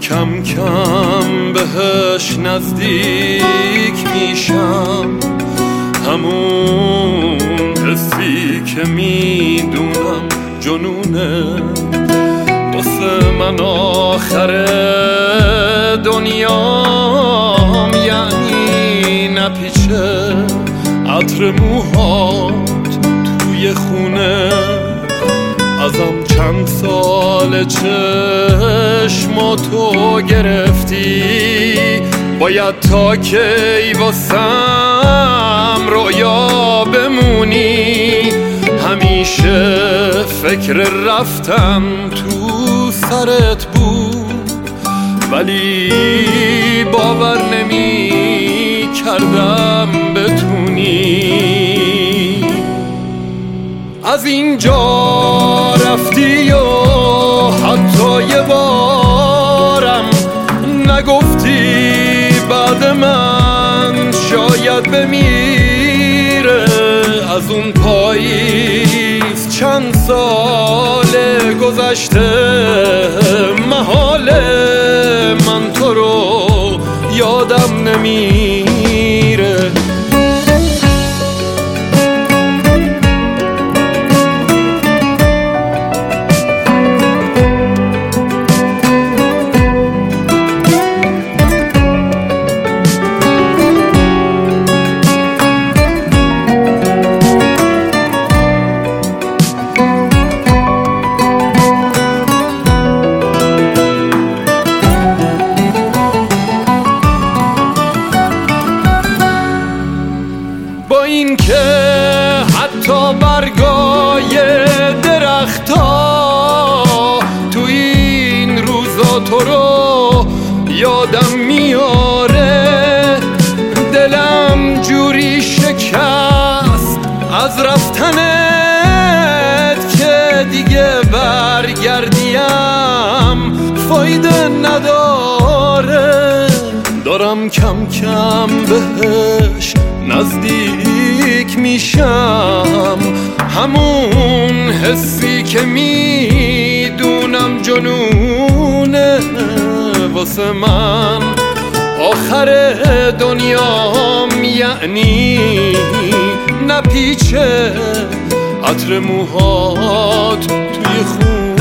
کم کم بهش نزدیک میشم، همون حسی که میدونم جنونه. واسه من آخر دنیام یعنی نپیچه عطر موهات توی خونه. ازم چند سال چشماتو گرفتی، باید تا کی واسم رویا بمونی. همیشه فکر رفتن تو سرت بود، ولی باور نمی کردم بتونی. از اینجا رفتی و حتی یه بارم نگفتی بعد من شاید بمیره. از اون پاییز چند سال گذشته، محاله من تو رو یادم نمیره. با این که حتی برگای درختا تو این روزا تو رو یادم میاره، دلم جوری شکست از رفتنت که دیگه برگردیم فایده نداره. دارم کم کم بهش نزدیک میشم، همون حسی که میدونم جنونه. واسه من آخر دنیام یعنی نپیچه عطر موهات توی خون.